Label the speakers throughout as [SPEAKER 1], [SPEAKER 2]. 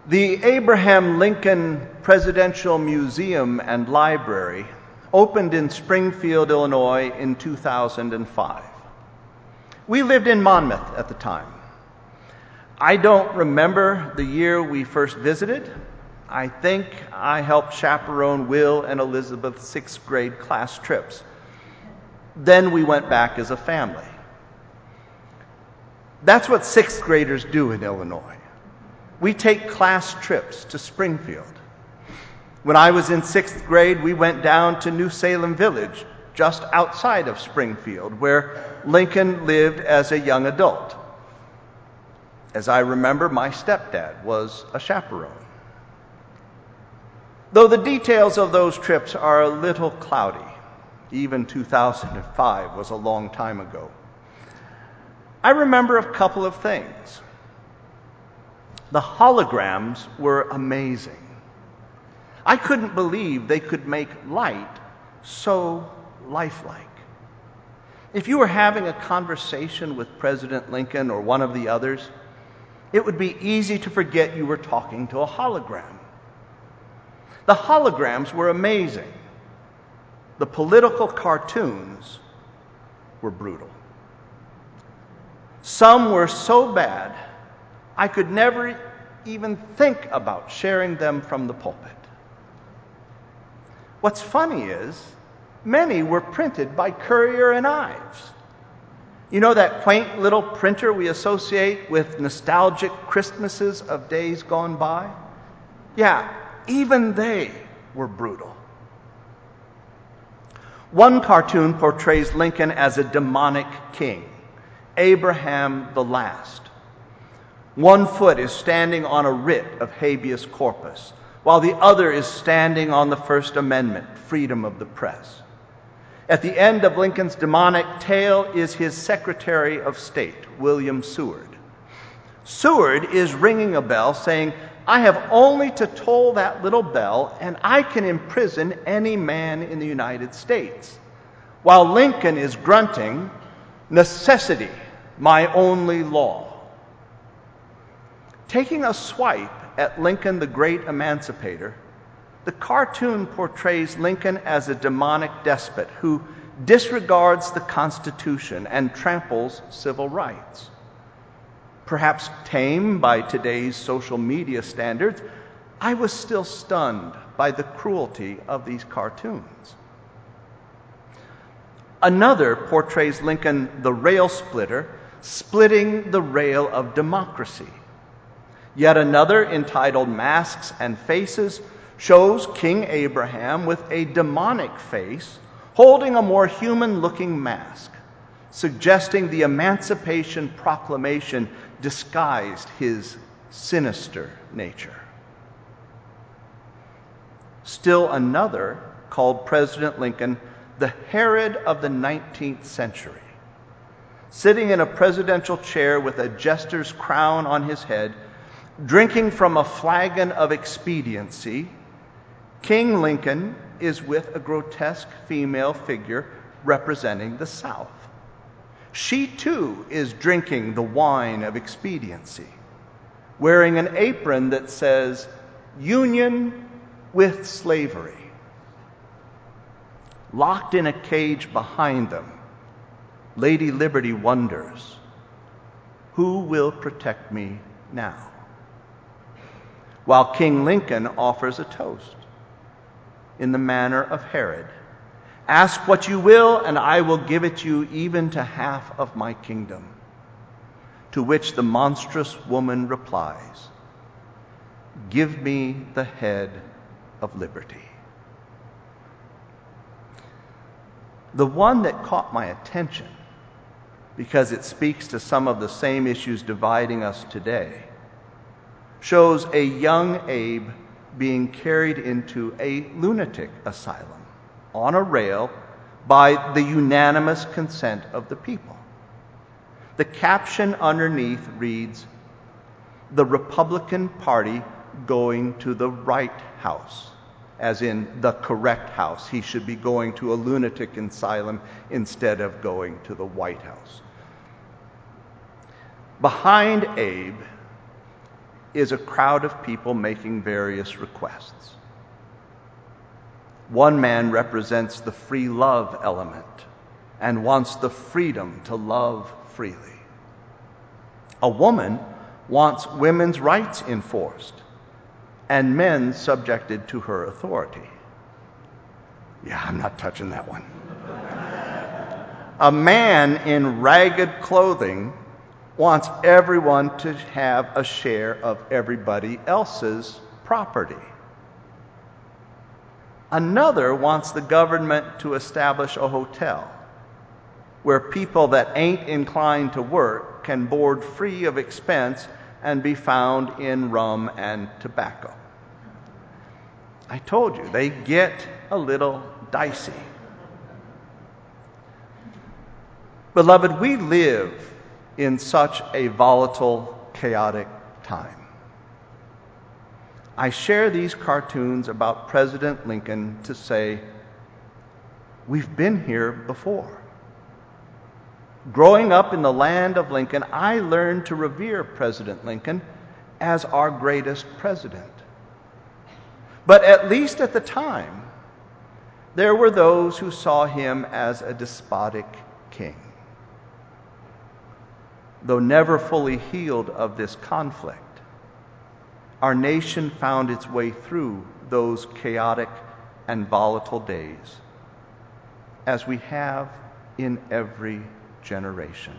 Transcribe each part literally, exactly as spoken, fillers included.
[SPEAKER 1] The Abraham Lincoln Presidential Museum and Library opened in Springfield, Illinois in two thousand five. We lived in Monmouth at the time. I don't remember the year we first visited. I think I helped chaperone Will and Elizabeth's sixth grade class trips. Then we went back as a family. That's what sixth graders do in Illinois. We take class trips to Springfield. When I was in sixth grade, we went down to New Salem Village, just outside of Springfield, where Lincoln lived as a young adult. As I remember, my stepdad was a chaperone. Though the details of those trips are a little cloudy, even two thousand five was a long time ago, I remember a couple of things. The holograms were amazing. I couldn't believe they could make light so lifelike. If you were having a conversation with President Lincoln or one of the others, it would be easy to forget you were talking to a hologram. The holograms were amazing. The political cartoons were brutal. Some were so bad, I could never even think about sharing them from the pulpit. What's funny is, many were printed by Currier and Ives. You know that quaint little printer we associate with nostalgic Christmases of days gone by? Yeah, even they were brutal. One cartoon portrays Lincoln as a demonic king, Abraham the Last. One foot is standing on a writ of habeas corpus, while the other is standing on the First Amendment, freedom of the press. At the end of Lincoln's demonic tale is his Secretary of State, William Seward. Seward is ringing a bell saying, "I have only to toll that little bell and I can imprison any man in the United States," while Lincoln is grunting, "Necessity, my only law." Taking a swipe at Lincoln the Great Emancipator, the cartoon portrays Lincoln as a demonic despot who disregards the Constitution and tramples civil rights. Perhaps tame by today's social media standards, I was still stunned by the cruelty of these cartoons. Another portrays Lincoln the rail splitter, splitting the rail of democracy. Yet another, entitled Masks and Faces, shows King Abraham with a demonic face holding a more human-looking mask, suggesting the Emancipation Proclamation disguised his sinister nature. Still another called President Lincoln the Herod of the nineteenth century. Sitting in a presidential chair with a jester's crown on his head, drinking from a flagon of expediency, King Lincoln is with a grotesque female figure representing the South. She too is drinking the wine of expediency, wearing an apron that says, "Union with slavery." Locked in a cage behind them, Lady Liberty wonders, "Who will protect me now?" While King Lincoln offers a toast in the manner of Herod, "Ask what you will, and I will give it you, even to half of my kingdom." To which the monstrous woman replies, "Give me the head of liberty." The one that caught my attention, because it speaks to some of the same issues dividing us today, shows a young Abe being carried into a lunatic asylum on a rail by the unanimous consent of the people. The caption underneath reads, "The Republican Party going to the right house," as in the correct house. He should be going to a lunatic asylum instead of going to the White House. Behind Abe is a crowd of people making various requests. One man represents the free love element and wants the freedom to love freely. A woman wants women's rights enforced and men subjected to her authority. Yeah, I'm not touching that one. A man in ragged clothing wants everyone to have a share of everybody else's property. Another wants the government to establish a hotel where people that ain't inclined to work can board free of expense and be found in rum and tobacco. I told you, they get a little dicey. Beloved, we live in such a volatile, chaotic time. I share these cartoons about President Lincoln to say, we've been here before. Growing up in the land of Lincoln, I learned to revere President Lincoln as our greatest president. But at least at the time, there were those who saw him as a despotic king. Though never fully healed of this conflict, our nation found its way through those chaotic and volatile days, as we have in every generation.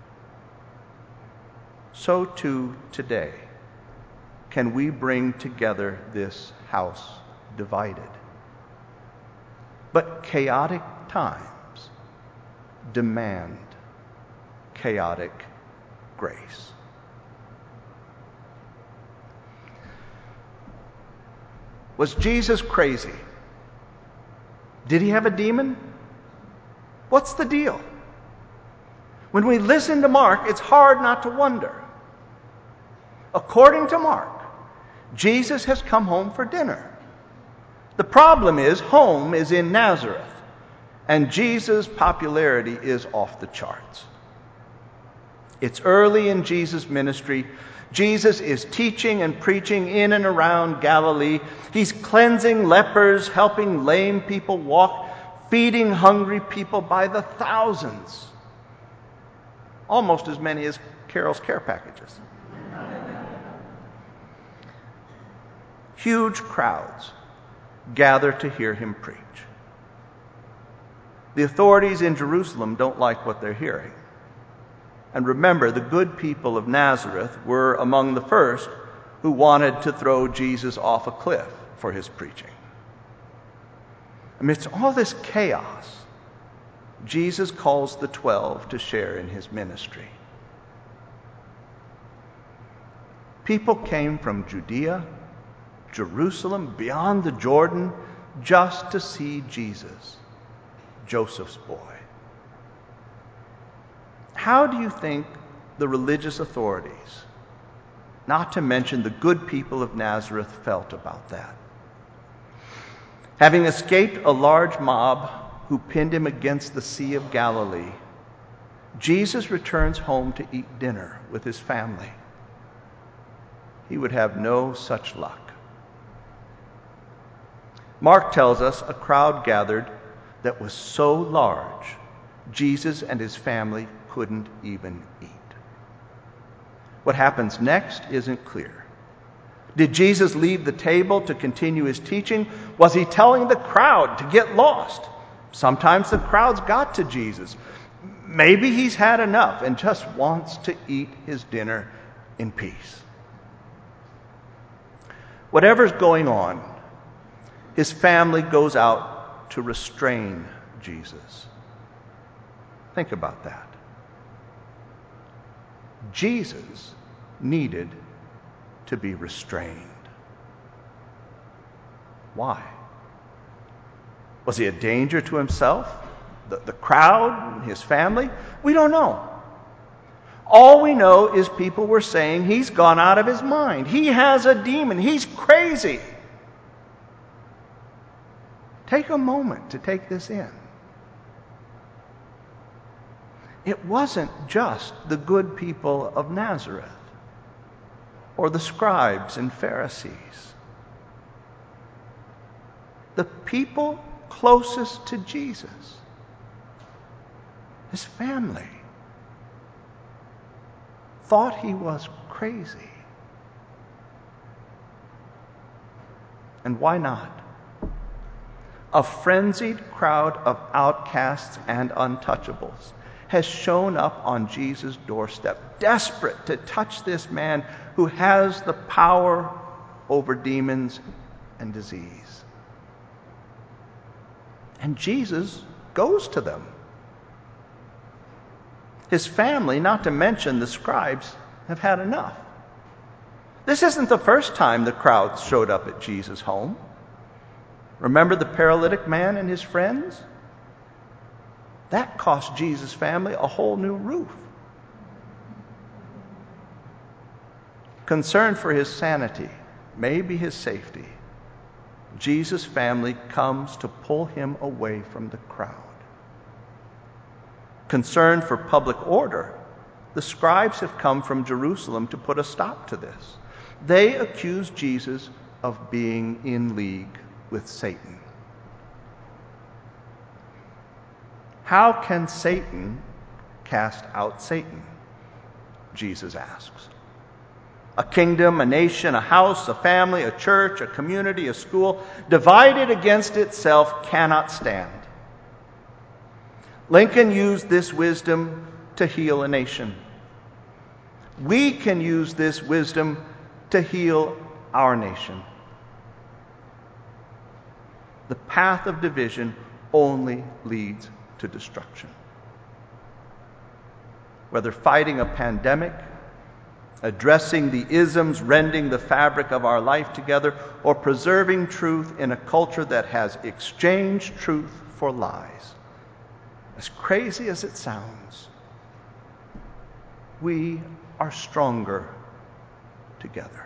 [SPEAKER 1] So too today can we bring together this house divided. But chaotic times demand chaotic grace. Was Jesus crazy? Did he have a demon? What's the deal? When we listen to Mark, it's hard not to wonder. According to Mark, Jesus has come home for dinner. The problem is, home is in Nazareth, and Jesus' popularity is off the charts. It's early in Jesus' ministry. Jesus is teaching and preaching in and around Galilee. He's cleansing lepers, helping lame people walk, feeding hungry people by the thousands. Almost as many as Carol's care packages. Huge crowds gather to hear him preach. The authorities in Jerusalem don't like what they're hearing. And remember, the good people of Nazareth were among the first who wanted to throw Jesus off a cliff for his preaching. Amidst all this chaos, Jesus calls the twelve to share in his ministry. People came from Judea, Jerusalem, beyond the Jordan, just to see Jesus, Joseph's boy. How do you think the religious authorities, not to mention the good people of Nazareth, felt about that? Having escaped a large mob who pinned him against the Sea of Galilee, Jesus returns home to eat dinner with his family. He would have no such luck. Mark tells us a crowd gathered that was so large, Jesus and his family couldn't even eat. What happens next isn't clear. Did Jesus leave the table to continue his teaching? Was he telling the crowd to get lost? Sometimes the crowds got to Jesus. Maybe he's had enough and just wants to eat his dinner in peace. Whatever's going on, his family goes out to restrain Jesus. Think about that. Jesus needed to be restrained. Why? Was he a danger to himself, the, the crowd, his family? We don't know. All we know is people were saying he's gone out of his mind. He has a demon. He's crazy. Take a moment to take this in. It wasn't just the good people of Nazareth. or the scribes and Pharisees. The people closest to Jesus, his family, thought he was crazy. And why not? A frenzied crowd of outcasts and untouchables has shown up on Jesus' doorstep, desperate to touch this man who has the power over demons and disease. And Jesus goes to them. His family, not to mention the scribes, have had enough. This isn't the first time the crowds showed up at Jesus' home. Remember the paralytic man and his friends? That cost Jesus' family a whole new roof. Concerned for his sanity, maybe his safety, Jesus' family comes to pull him away from the crowd. Concerned for public order, the scribes have come from Jerusalem to put a stop to this. They accuse Jesus of being in league with Satan. How can Satan cast out Satan? Jesus asks. A kingdom, a nation, a house, a family, a church, a community, a school, divided against itself cannot stand. Lincoln used this wisdom to heal a nation. We can use this wisdom to heal our nation. The path of division only leads to destruction. Whether fighting a pandemic, addressing the isms rending the fabric of our life together, or preserving truth in a culture that has exchanged truth for lies. As crazy as it sounds, we are stronger together.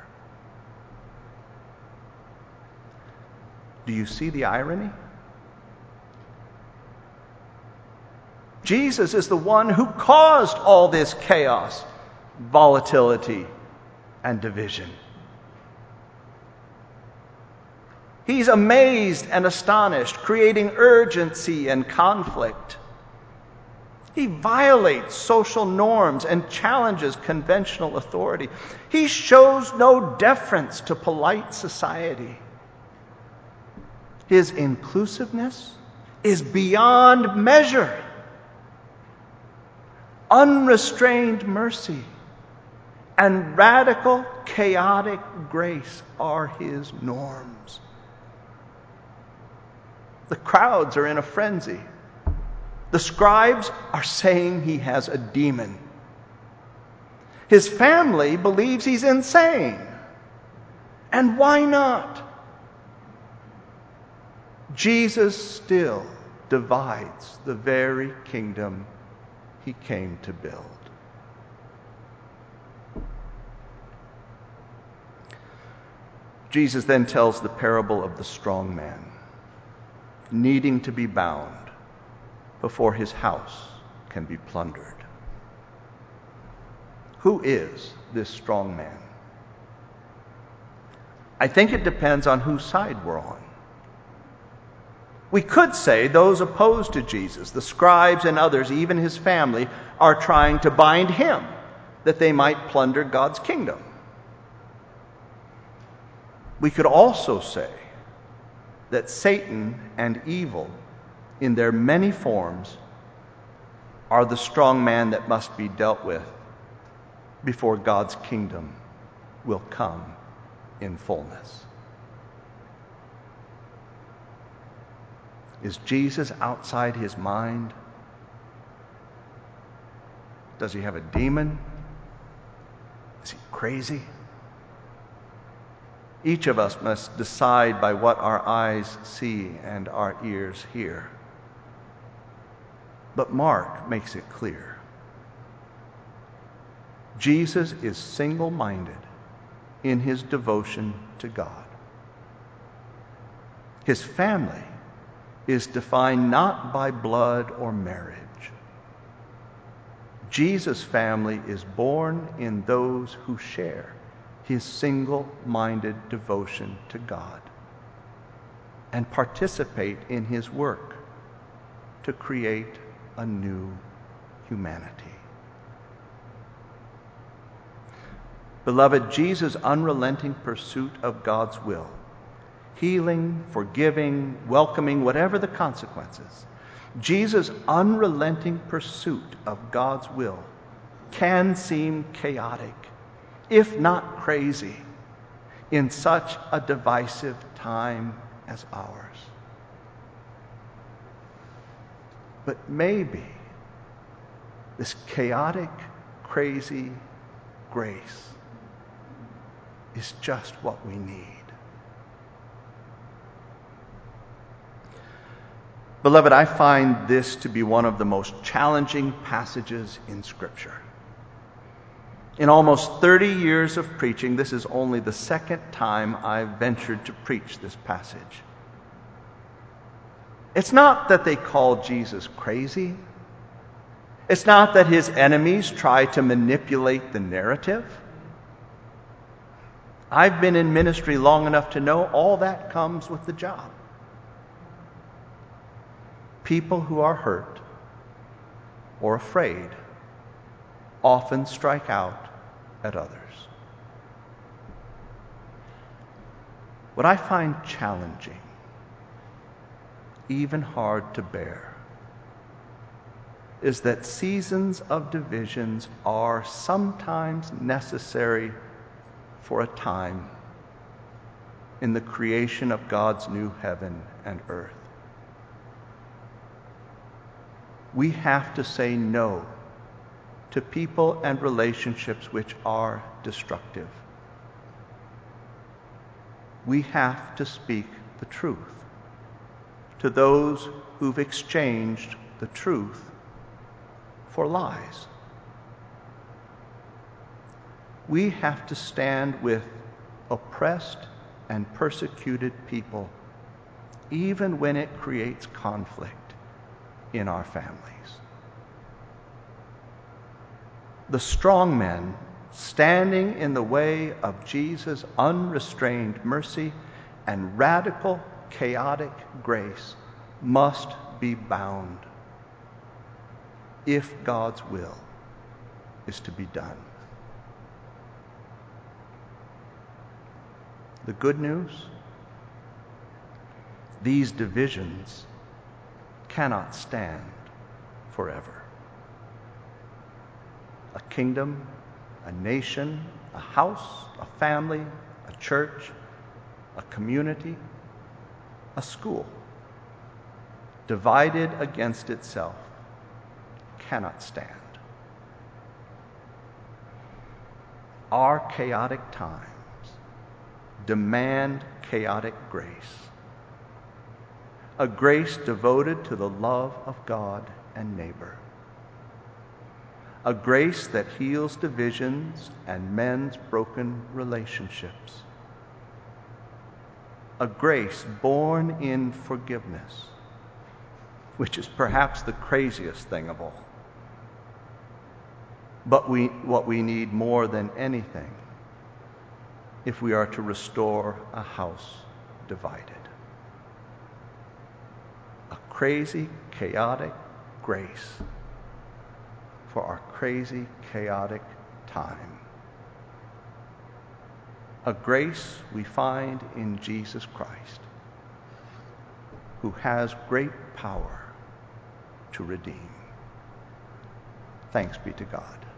[SPEAKER 1] Do you see the irony? Jesus is the one who caused all this chaos, volatility, and division. He's amazed and astonished, creating urgency and conflict. He violates social norms and challenges conventional authority. He shows no deference to polite society. His inclusiveness is beyond measure. Unrestrained mercy and radical, chaotic grace are his norms. The crowds are in a frenzy. The scribes are saying he has a demon. His family believes he's insane. And why not? Jesus still divides the very kingdom he came to build. Jesus then tells the parable of the strong man needing to be bound before his house can be plundered. Who is this strong man? I think it depends on whose side we're on. We could say those opposed to Jesus, the scribes and others, even his family, are trying to bind him that they might plunder God's kingdom. We could also say that Satan and evil, in their many forms, are the strong man that must be dealt with before God's kingdom will come in fullness. Is Jesus outside his mind? Does he have a demon? Is he crazy? Each of us must decide by what our eyes see and our ears hear. But Mark makes it clear. Jesus is single-minded in his devotion to God. His family is defined not by blood or marriage. Jesus' family is born in those who share his single-minded devotion to God and participate in his work to create a new humanity. Beloved, Jesus' unrelenting pursuit of God's will, healing, forgiving, welcoming, whatever the consequences, Jesus' unrelenting pursuit of God's will can seem chaotic, if not crazy, in such a divisive time as ours. But maybe this chaotic, crazy grace is just what we need. Beloved, I find this to be one of the most challenging passages in Scripture. In almost thirty years of preaching, this is only the second time I've ventured to preach this passage. It's not that they call Jesus crazy. It's not that his enemies try to manipulate the narrative. I've been in ministry long enough to know all that comes with the job. People who are hurt or afraid often strike out at others. What I find challenging, even hard to bear, is that seasons of divisions are sometimes necessary for a time in the creation of God's new heaven and earth. We have to say no to people and relationships which are destructive. We have to speak the truth to those who've exchanged the truth for lies. We have to stand with oppressed and persecuted people, even when it creates conflict in our families. The strong men standing in the way of Jesus' unrestrained mercy and radical, chaotic grace must be bound if God's will is to be done. The good news? These divisions cannot stand forever. A kingdom, a nation, a house, a family, a church, a community, a school, divided against itself, cannot stand. Our chaotic times demand chaotic grace, a grace devoted to the love of God and neighbor, a grace that heals divisions and mends broken relationships, a grace born in forgiveness, which is perhaps the craziest thing of all. But we, what we need more than anything, if we are to restore a house divided. A crazy, chaotic grace for our crazy, chaotic time. A grace we find in Jesus Christ, who has great power to redeem. Thanks be to God.